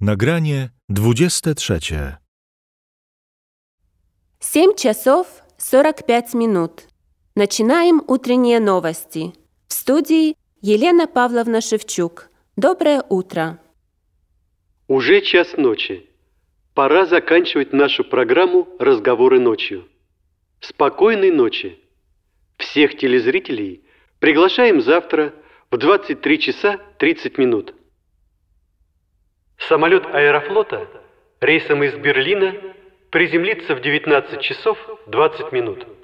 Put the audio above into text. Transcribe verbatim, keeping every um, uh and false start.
Nagranie dwudzieste trzecie. семь часов сорок пять минут. Начинаем утренние новости. В студии Елена Павловна Шевчук. Доброе утро. Уже час ночи. Пора заканчивать нашу программу «Разговоры ночью». Спокойной ночи. Всех телезрителей приглашаем завтра в двадцать три часа тридцать минут. Самолет Аэрофлота рейсом из Берлина приземлится в девятнадцать часов двадцать минут.